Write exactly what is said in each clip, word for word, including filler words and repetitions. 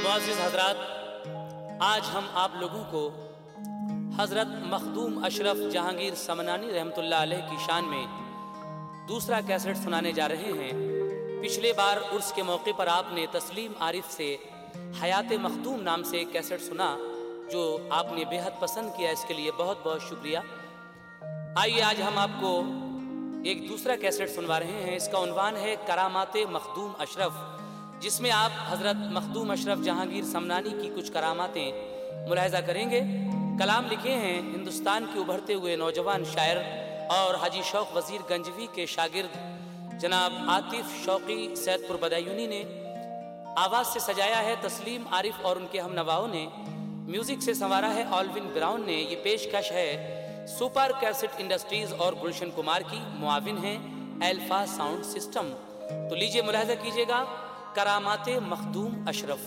मुअज़्ज़िज़ हज़रात, आज हम आप लोगों को हज़रत मखदूम अशरफ जहांगीर समनानी रहमतुल्लाह अलैह की शान में दूसरा कैसेट सुनाने जा रहे हैं। पिछले बार उर्स के मौके पर आपने तस्लीम आरिफ से हयात मखदूम नाम से एक कैसेट सुना, जो आपने बेहद पसंद किया। इसके लिए बहुत बहुत शुक्रिया। आइए आज हम आपको एक दूसरा कैसेट सुनवा रहे हैं। इसका उन्वान है करामाते मखदूम अशरफ, जिसमें आप हज़रत मखदूम अशरफ जहांगीर समनानी की कुछ करामातें मुलाहिज़ा करेंगे। कलाम लिखे हैं हिंदुस्तान के उभरते हुए नौजवान शायर और हाजी शौक वज़ीर गंजवी के शागिर्द जनाब आतिफ शौकी सैदपुर बदायूनी ने। आवाज़ से सजाया है तस्लीम आरिफ और उनके हम नवाओं ने। म्यूज़िक से संवारा है ऑलविन ब्राउन ने। ये पेशकश है सुपर कैसेट इंडस्ट्रीज़ और गुलशन कुमार की। मुआविन हैं एल्फा साउंड सिस्टम। तो लीजिए मुलाहिज़ा कीजिएगा करामाते मखदूम अशरफ।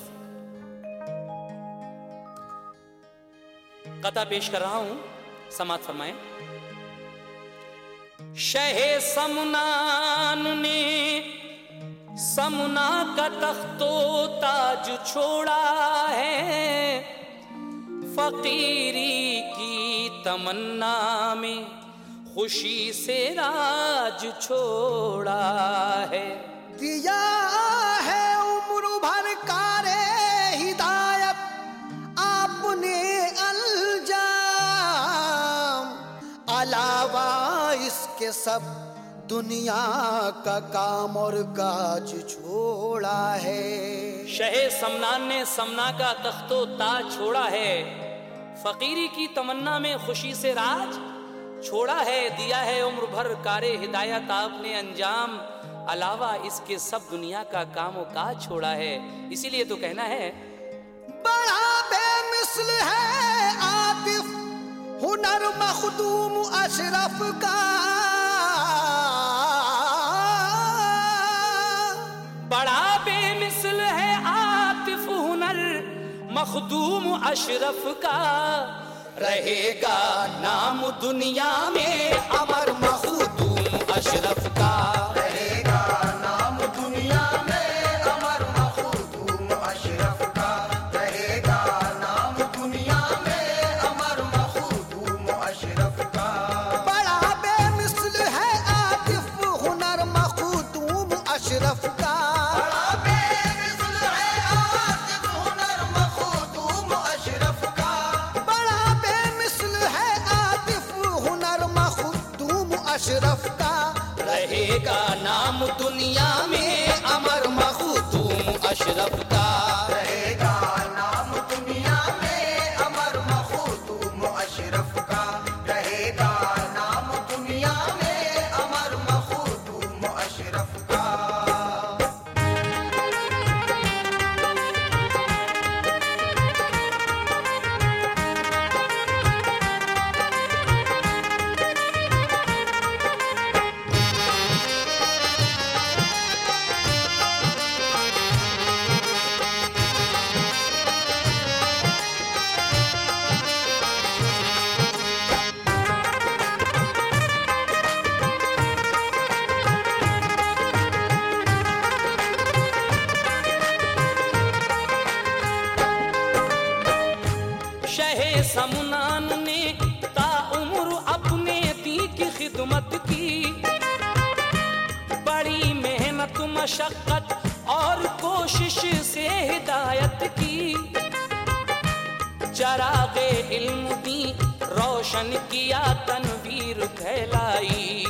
कता पेश कर रहा हूं, समात फरमाएं। शहे समनान ने समना का तख्तो ताज छोड़ा है, फकीरी की तमन्ना में खुशी से राज छोड़ा है। दिया है उम्र भर कारे हिदायत आपने अलजाम, अलावा इसके सब दुनिया का काम और काज छोड़ा है। शहे समनान ने समना का तख्तो ताज छोड़ा है, फकीरी की तमन्ना में खुशी से राज छोड़ा है। दिया है उम्र भर कारे हिदायत आपने अंजाम, अलावा इसके सब दुनिया का कामों काज छोड़ा है। इसीलिए तो कहना है बड़ा बेमिसल है आतिफ हुनर मखदूम अशरफ का, बड़ा बेमिसल है आतिफ हुनर मखदूम अशरफ का। रहेगा नाम दुनिया में अमर मखदूम अशरफ का। रहेगा नाम दुनिया में अमर मखदूम अशरफ का। रहेगा नाम दुनिया में अमर मखदूम अशरफ का। बड़ा बेमिसल है आतिफ हुनर मखदूम अशरफ का। बड़ा बेमिसल है आतिफ हुनर मखदूम अशरफ का। बड़ा बेमिसल है आतिफ हुनर मखदूम अशरफ का। रहेगा नाम दुनिया में अमर मखदूम अशरफ का। रहेगा नाम दुनिया में अमर मखदूम अशरफ का। रहेगा नाम दुनिया में अमर मखदूम अशरफ का। शहे समनान ने ताउम्र अपने दी की खिदमत की, बड़ी मेहनत मशक्कत और कोशिश से हिदायत की। चरागे इल्म दी रोशन किया तनवीर कहलाई,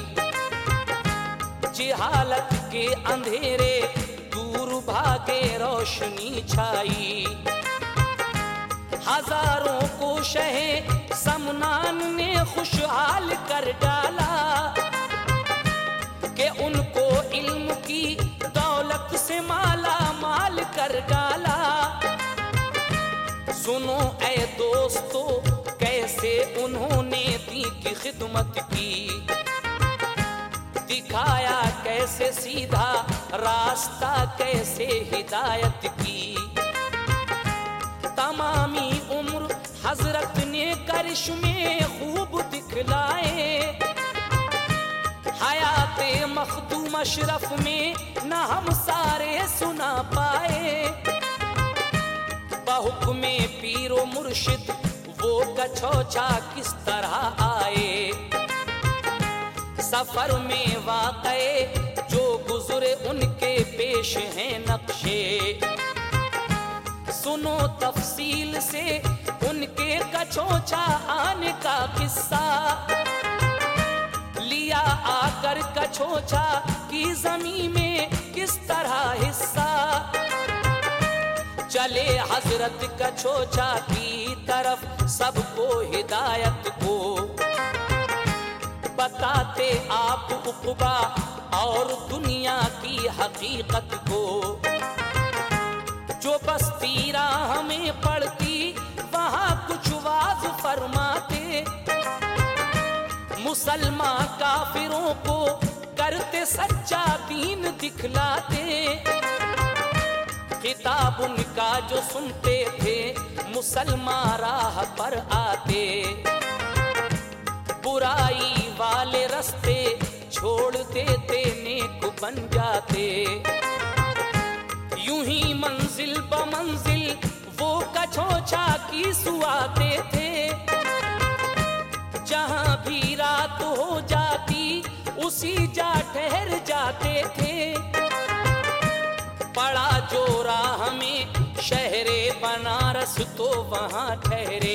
जिहालत के अंधेरे दूर भागे रोशनी छाई। हजारों को शहे समनान ने खुशहाल कर डाला, कि उनको इल्म की दौलत से माला माल कर डाला। सुनो ऐ दोस्तों कैसे उन्होंने दी की खिदमत की, दिखाया कैसे सीधा रास्ता कैसे हिदायत की। तमामी उम्र हजरत ने करिश्मे खूब दिखलाए, हयाते मखदूम अशरफ में न हम सारे सुना पाए। हुक्मे पीरो मुर्शिद वो कछोछा किस तरह आए। सफर में वाक़े जो गुजरे उनके पेश हैं नक्शे। सुनो तफसील से उनके कछोछा आने का किस्सा। लिया आकर कछोछा की जमीन में किस तरह हिस्सा। चले हजरत कछोछा की तरफ सबको हिदायत को। बताते आप उक़बा और दुनिया की हकीकत को। जो बस्ती राह में पड़ती वहाँ कुछ वाज फरमाते। मुसलमान काफिरों को करते सच्चा दीन दिखलाते। किताब उनका जो सुनते थे मुसलमान राह पर आते। बुराई वाले रास्ते छोड़ देते नेक बन जाते। यूं ही मंजिल ब मंजिल वो कछोछा की सुआते थे। जहां भी रात हो जाती उसी जा ठहर जाते थे। पड़ा जो राह में शहरे बनारस तो वहां ठहरे।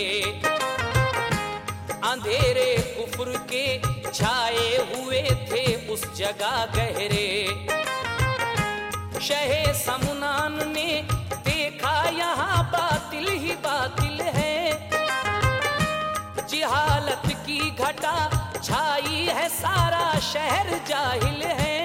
अंधेरे कुफ्र के छाए हुए थे उस जगह गहरे। शहे समनान ने देखा यहाँ बातिल ही बातिल है। जिहालत की घटा छाई है सारा शहर जाहिल है।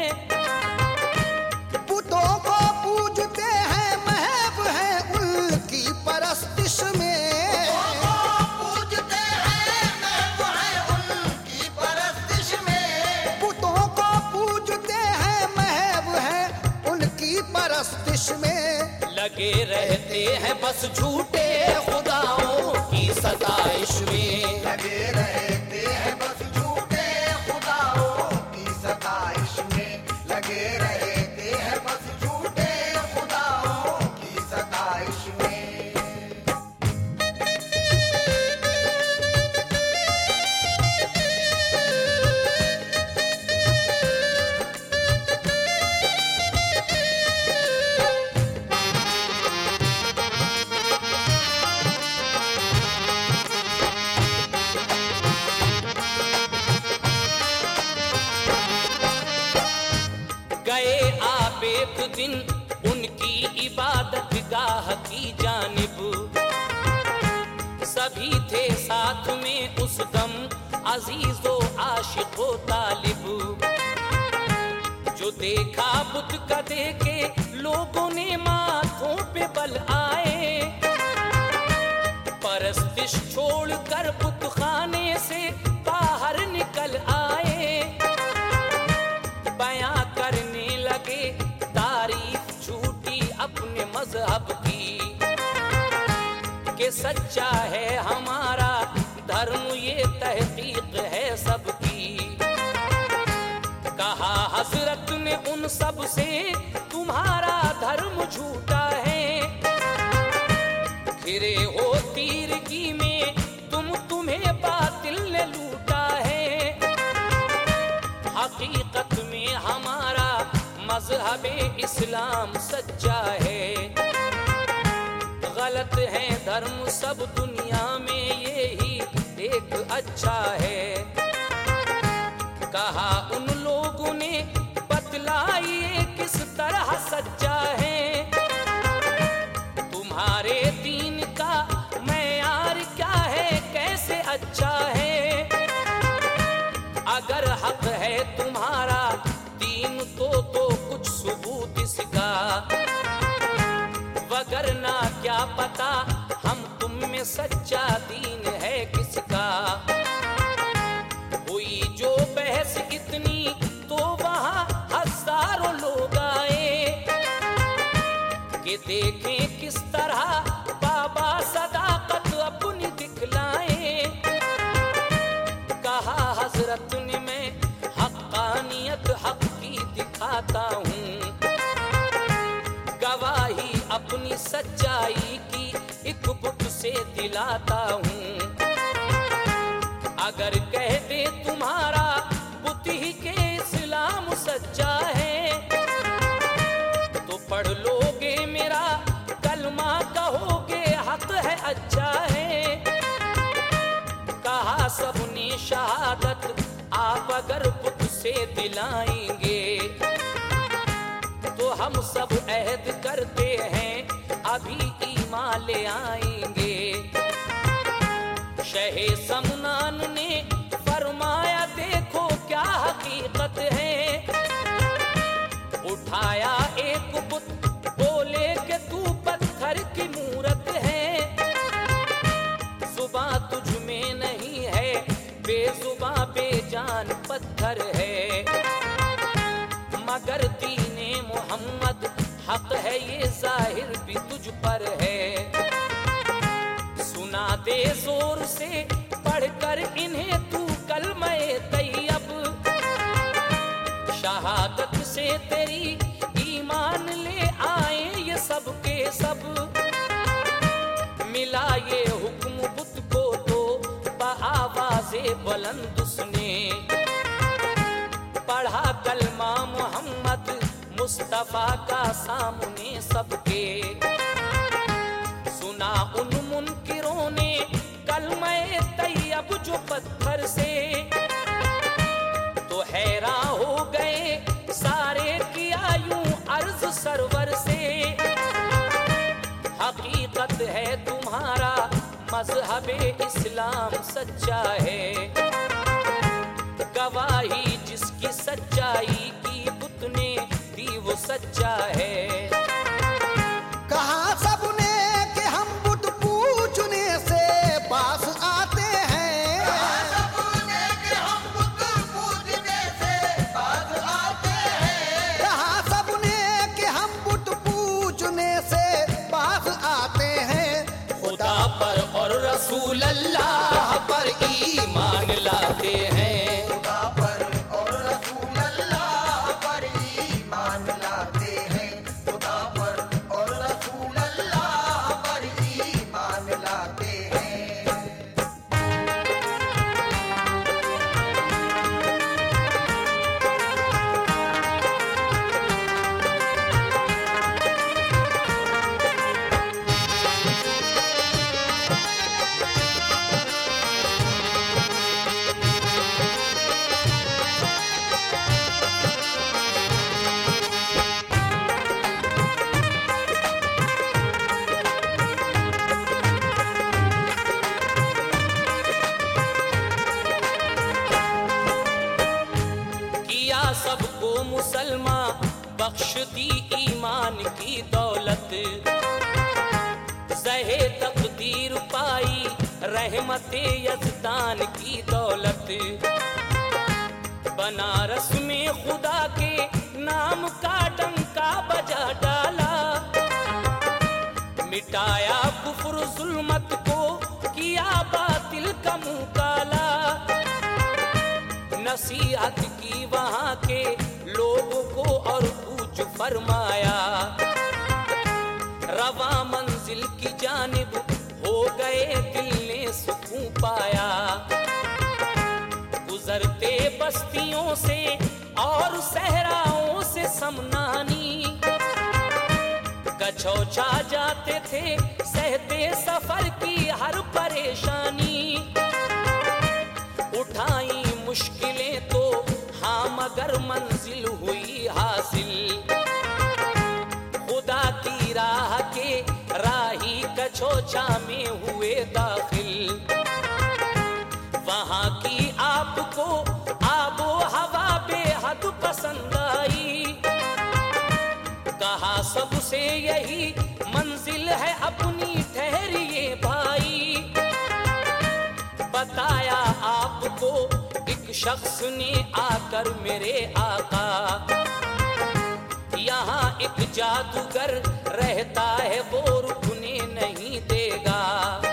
बुतों को पूजते हैं महब है उनकी परस्तिश में। पूजते हैं महब है उनकी परस्तिश में। बुतों को पूजते हैं महब है उनकी परस्तिश में। लगे रहते हैं बस झूठे खुदाओं की सताइश में। लगे रहते हैं बस झूठे खुदाओं की सताइश में। लगे रहते हैं बस झूठे खुदाओं की सताइश में। गए आप एक दिन उनकी इबादत गाह की जानिब। सभी थे साथ में उस दम अजीजो आशिको तालिब। जो देखा बुत का देखे लोगों ने माथों पे बल आए। परस्तिश छोड़कर बुत खाने से बाहर निकल आए। बयां करने लगे तारीफ झूठी अपने मजहब की। कि सच्चा है हमारा धर्म ये तहकीक है सबकी। कहा हजरत ने उन सब से तुम्हारा धर्म झूठा है। घिरे हो तीरगी में तुम तुम्हें बातिल ने लूटा है। हकीकत में हमारा मजहब इस्लाम सच्चा है। गलत है धर्म सब दुनिया में यही एक अच्छा है। कहा उन लोगों ने बतलाइए किस तरह सच्चा है। तुम्हारे दीन का मयार क्या है कैसे अच्छा है। अगर हक है तुम्हारा दीन तो तो कुछ सबूत इसका। वगरना क्या पता हम तुम में सच्चा दीन है किसका। हुई जो बहस इतनी तो वहाँ हजारों लोग आए। कि देखें किस तरह बाबा सदाकत अपनी दिखलाए। कहा हजरत ने मैं हक्कानियत हक की दिखाता हूँ। गवाही अपनी सच्चाई की एक बुत से दिलाता हूँ। अगर कह दे तुम्हारा बुत ही के इस्लाम सच्चा है, तो पढ़ लोगे मेरा कलमा, कहोगे हक है अच्छा है। कहा सबने शहादत आप अगर बुत से दिलाएंगे, तो हम सब अहद करते हैं अभी ईमान ले आएंगे। शहे समनान ने फरमाया देखो क्या हकीकत है। उठाया एक बुत बोले कि तू पत्थर की मूरत है। जुबां तुझ में नहीं है, बेजुबां बेजान पत्थर है। मगर दीने मोहम्मद हक है ये जाहिर भी तुझ पर है। सुना दे जोर से पढ़कर इन्हें तू कलमे तैयब, शहादत से तेरी ईमान ले आए ये सब के सब। मिला ये हुक्म बुत को तो बआवाज़े बुलंद उसने, पढ़ा कलमा मोहम्मद मुस्तफा का सामने सबके। सुना उन मुनकिरों ने कलमे तैयब जो पत्थर से, तो हैरान हो गए सारे किया यूं अर्ज सरवर से। हकीकत है तुम्हारा मजहबे इस्लाम सच्चा है, गवाही जिसकी सच्चाई की बुत ने दी वो सच्चा है। कहा सबने कि हम बुत पूजने से पास आते हैं। कहा सबने कि हम बुत पूजने से पास आते हैं। कहा सबने कि हम बुत पूजने से पास आते हैं। खुदा पर और रसूल अल्लाह पर ईमान लाते हैं। खुदा पर और रसूल अल्लाह पर ईमान लाते हैं। खुदा पर और रसूल अल्लाह पर ईमान लाते हैं। किया सबको मुसलमान बख्श दी ईमान की दौलत। सहे तकदीर पाई रहमते यज़दान की दौलत। बनारस में खुदा के नाम का डंका बजा डाला। मिटाया कुफ्र जुल्मत को, किया बातिल का मुंह काला। नसीहत की वहाँ के लोगों को और पूछ फरमाया। रवा मंजिल की जानिब हो गए दिल ने सुकून पाया। गुजरते बस्तियों से और सहराओं से समनानी, कछौचा जाते थे सहते सफर की हर परेशानी। उठाई मुश्किलें तो हाँ मगर मंजिल हुई हासिल। खुदा की राह के राही कछौचा में हुए दाखिल। वहाँ की आपको आबो हवा बेहद पसंद आई। कहा सबसे यही मंजिल है अपनी ठहरिए भाई। बताया आपको एक शख्स ने आकर मेरे आका, यहाँ एक जादूगर रहता है वो रुकने नहीं देगा।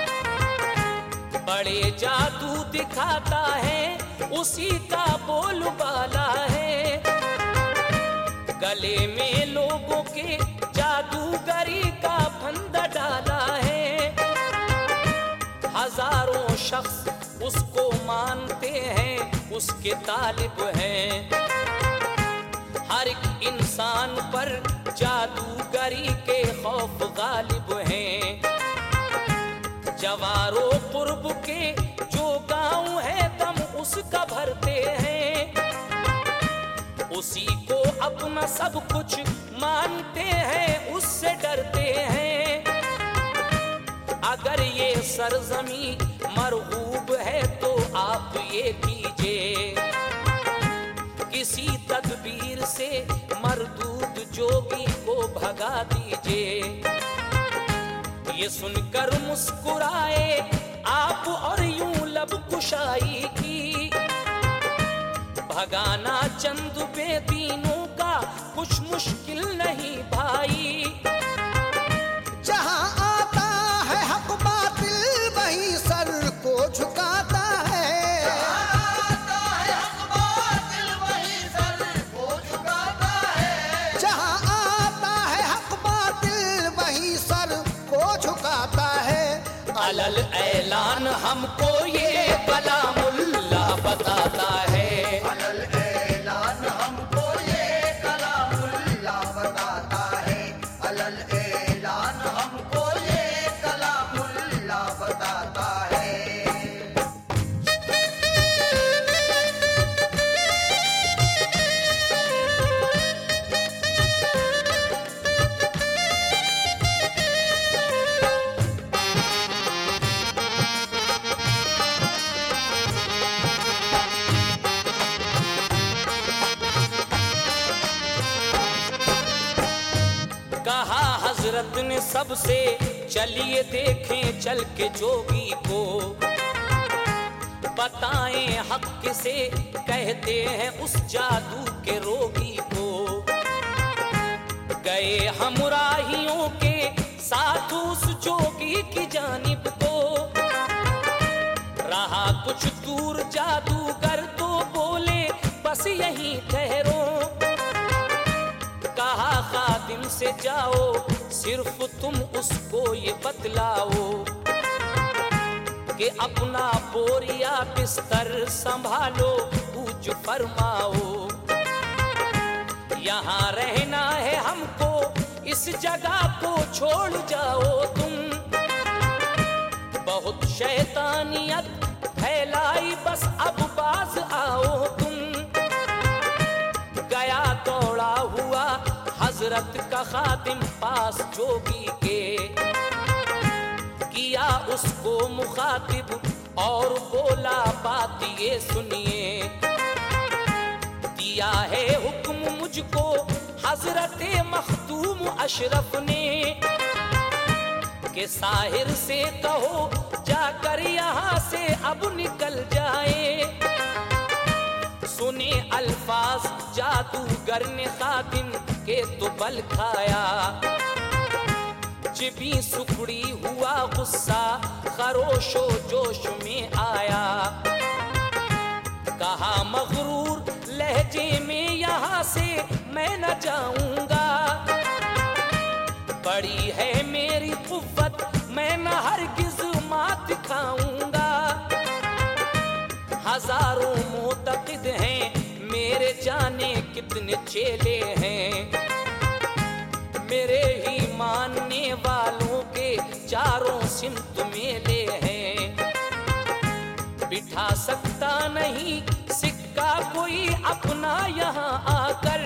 बड़े जादू दिखाता है उसी का बोलबाला है। गले में लोगों के जादूगरी का फंदा डाला है। शख्स उसको मानते हैं उसके तालिब हैं। हर एक इंसान पर जादूगरी के खौफ गालिब हैं। जवारो कुर्ब के जो गाँव है दम उसका भरते हैं। उसी को अपना सब कुछ मानते हैं, उससे डरते हैं। अगर ये सरजमी मरगूब है तो आप ये कीजिए, किसी तदबीर से मरदूद जोगी को भगा दीजिए। ये सुनकर मुस्कुराए आप और यूं लब कुशाई की। भगाना चंद बेदीनों का कुछ मुश्किल नहीं भाई। जहाँ आता है हक बातिल वहीं सर को झुकाता है। जहाँ आता है हक बातिल वहीं सर को झुकाता है। जहाँ आता है हक बातिल वहीं सर को झुकाता है। अलल ऐलान हमको ये कलामुल्ला बताता है। अलल ऐलान हमको ये कलामुल्ला बताता है। अलल ऐलान हमको ये कलामुल्ला बताता है। कहा हजरत ने सबसे चलिए देखें चल के जोगी को। बताएं हक किसे कहते हैं उस जादू के रोगी को। गए हमराहियों के साथ उस जोगी की जानिब को। रहा कुछ दूर जादूगर तो बोले बस यहीं ठहरो। कहा खादिम से जाओ सिर्फ तुम उसको ये बतलाओ कि अपना बोरिया बिस्तर संभालो पूज फरमाओ। यहाँ रहना है हमको इस जगह को छोड़ जाओ तुम। बहुत शैतानियत फैलाई बस अब बाज आओ तुम। गया दौड़ा हुआ हजरत का खादिम पास जोगी के। किया उसको मुखातिब और बोला बात ये सुनिए। दिया है हुक्म मुझको हजरत मखदूम अशरफ ने कि साहिर से कहो जाकर यहाँ से अब निकल जाए। सुने अल्फाज जादूगर ने खादिम के तो बल खाया। जिबी सुखड़ी हुआ गुस्सा खरोशो जोश में आया। कहा मगरूर लहजे में यहाँ से मैं न जाऊंगा। बड़ी है मेरी कुव्वत मैं न हरगिज मात खाऊंगा। हजारों मुतकिद हैं मेरे जाने कितने चेले हैं। मेरे ही मानने वालों के चारों सिमत मेले हैं। बिठा सकता नहीं सिक्का कोई अपना यहाँ आकर।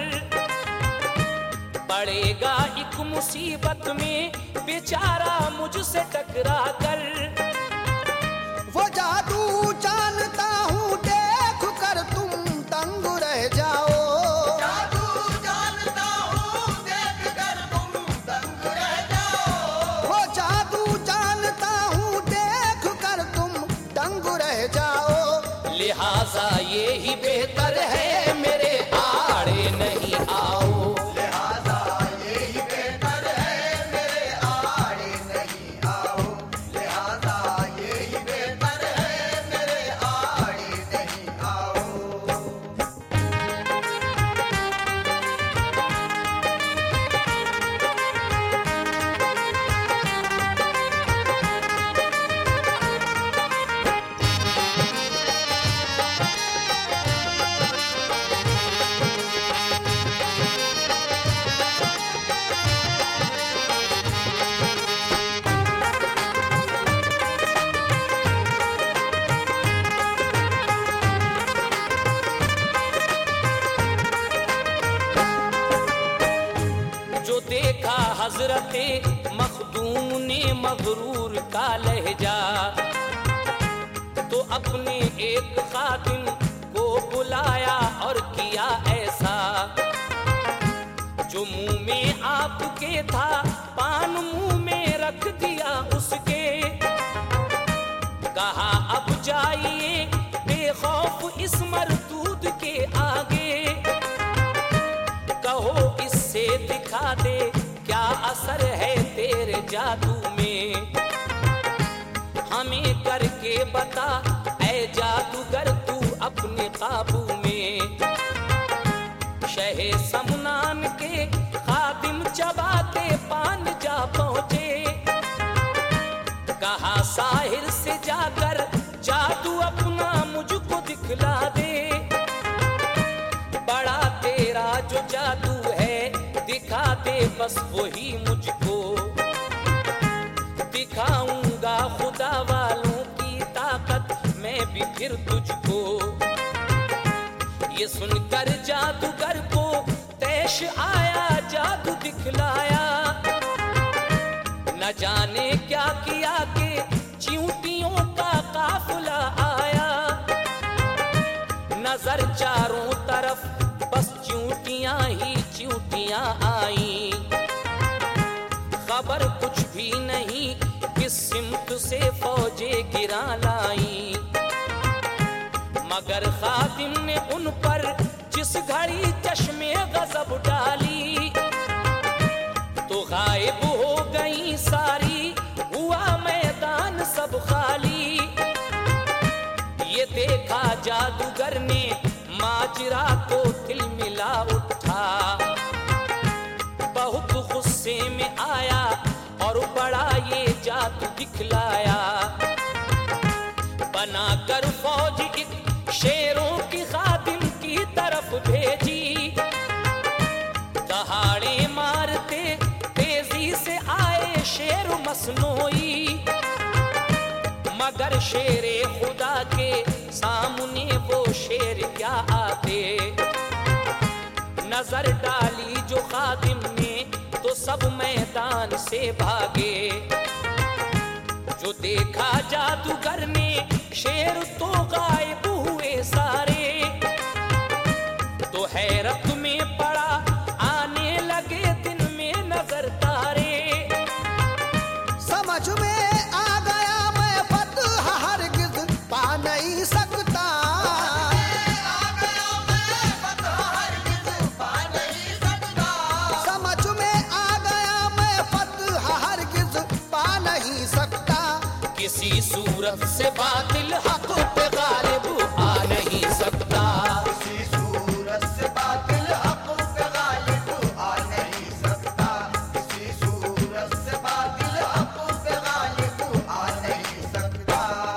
पड़ेगा एक मुसीबत में बेचारा मुझसे टकरा कर। वो जादू जानता हूँ देख कर तुम दंग रह जाओ। जादू जानता हूँ देख कर तुम दंग रह जाओ। वो जादू जानता हूँ देख कर तुम दंग रह जाओ। लिहाजा ये ही बेहतर है मेरे आड़े नहीं आओ। लिहाजा यही बेहतर है मेरे आड़े नहीं आओ। लिहाजा यही बेहतर है मगरूर का लहजा। तो अपने एक खादिम को बुलाया और किया ऐसा, जो मुंह में आपके था पान मुंह में रख दिया उसके। कहा अब जाइए बेखौफ इस मरदूद के आगे, कहो इससे दिखा दे क्या असर है तेरे जादू में। हमें करके बता ऐ जादूगर तू अपने काबू में। शहे समनान के खादिम चबाते पान जा पहुंचे। कहा साहिर से जाकर जादू अपना मुझको दिखला दे। बड़ा तेरा जो जादू है दिखा दे बस वही मुझको। दिखाऊंगा खुदा वालों की ताकत मैं भी फिर तुझको। ये सुनकर जादूगर को तैश आया, जादू दिखलाया। न जाने क्या किया कि चींटियों का काफिला आया। नजर चारों तरफ बस चींटियां ही चींटियां आई। खबर कुछ भी नहीं किस सिमत से फौजे गिरा लाई। मगर खादिम ने उन पर जिस घड़ी चश्मे गजब डाली, तो गायब हो गई सारी, हुआ मैदान सब खाली। ये देखा जादूगर ने माजरा को दिल मिला उठा। बहुत गुस्से में आया और बड़ा ये जादू दिखलाया। बनाकर फौज एक शेरों की खादिम की तरफ भेजी। दहाड़े मारते तेजी से आए शेर मसनोई। मगर शेरे खुदा के सामने वो शेर क्या आते। नजर डाली जो खादिम ने तो सब मैदान से भागे। जो देखा जादूगर ने शेर तो गायब हुए सारे। तो हैरत में पड़ा आने लगे दिन में नजर तारे। समझ में आ गया मैं फतह हरगिज पा नहीं सकता। समझ में आ गया मैं फतह हरगिज पा नहीं सकता। किसी सूरत से बातिल हक पे गालिब आ नहीं सकता। किसी सूरत से बातिल हक पे गालिब आ नहीं सकता। किसी सूरत से बातिल हक पे गालिब आ नहीं सकता।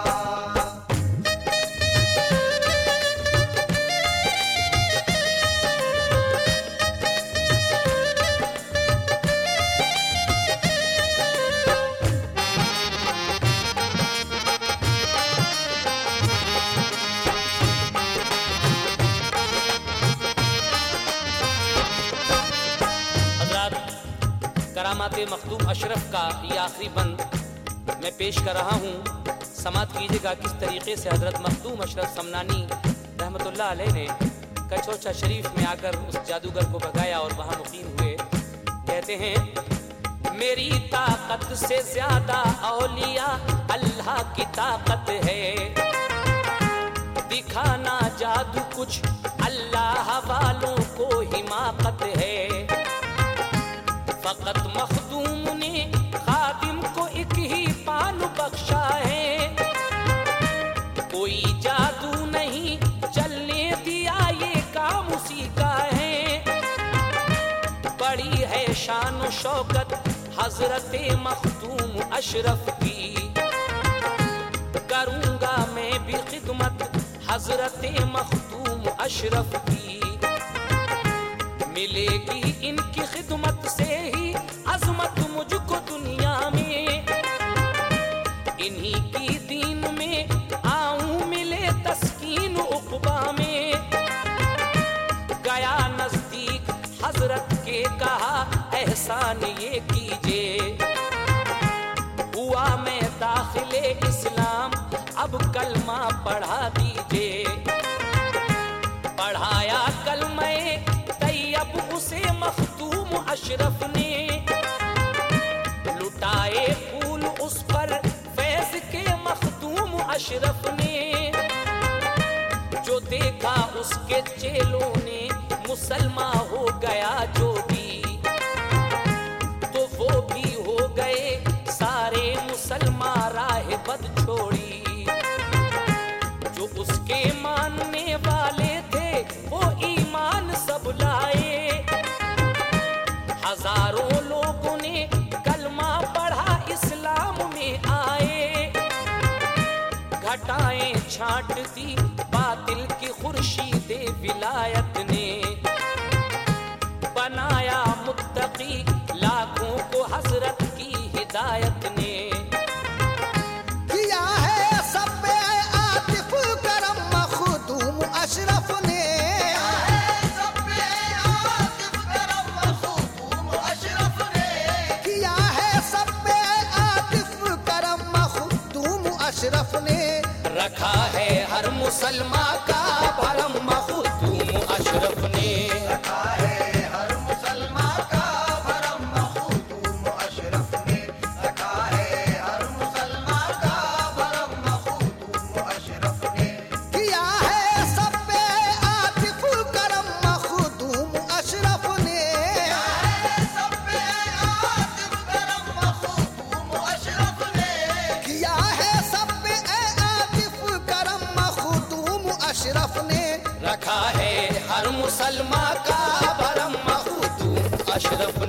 करामात मखदूम अशरफ का ये आखिरी बंद मैं पेश कर रहा हूँ। समात कीजिएगा किस तरीके से हजरत मखदूम अशरफ समनानी रहमतुल्लाह अलैह ने कचौचा शरीफ में आकर उस जादूगर को भगाया और वहाँ मुकीम हुए। कहते हैं मेरी ताकत से ज्यादा औलिया अल्लाह की ताकत है। दिखाना जादू कुछ अल्लाह वालों को हिमाकत है। फकत मखदूम ने खादिम को एक ही पान बख्शा है। कोई जादू नहीं चलने दिया, ये काम उसी का है। बड़ी है शान व शौकत हजरत मखदूम अशरफ की। करूंगा मैं भी खिदमत हजरत मखदूम अशरफ की। मिलेगी इनकी खिदमत से ही अजमत मुझको दुनिया में। इन्हीं की दीन में आऊं मिले तस्कीन उक़बा में। गया नजदीक हजरत के कहा एहसान ये कीजिए। इस्लाम, अब कलमा पढ़ा दीजिए। पढ़ाया कलमे तैयब उसे मखदूम अशरफ ने, लुटाए फूल उस पर फैज के मखदूम अशरफ ने। जो देखा उसके चेलों ने मुसलमान हो गया जो भी, तो वो भी हो गए सारे मुसलमान राह बद छोड़ी। जो उसके मानने वाले थे वो ईमान सब लाए, हजारों लोगों ने कलमा पढ़ा इस्लाम में आए। घटाएं छांट दी बातिल की खुर्शीदे विलायत ने, बनाया मुत्तकी लाखों को हजरत की हिदायत ने। किया है सब पे आतिफ करम मखदूम अशरफ ने, सब पे आतिफ करम मखदूम अशरफ ने, किया है सब पे आतिफ करम मखदूम अशरफ ने। रखा है हर मुसलमान का भरम मखदूम अशरफ ने। रखा है हर मुसलमान का भरम मखदूम अशरफ ने, रखा है हर मुसलमान का भरम मखदूम अशरफ ने। किया है सब पे आतिफ करम मखदूम अशरफ ने, सब पे आतिफ करम मखदूम अशरफ ने, किया है सब पे आतिफ करम मखदूम अशरफ ने। रखा है हर मुसलमान का भरम मखदूम अशरफ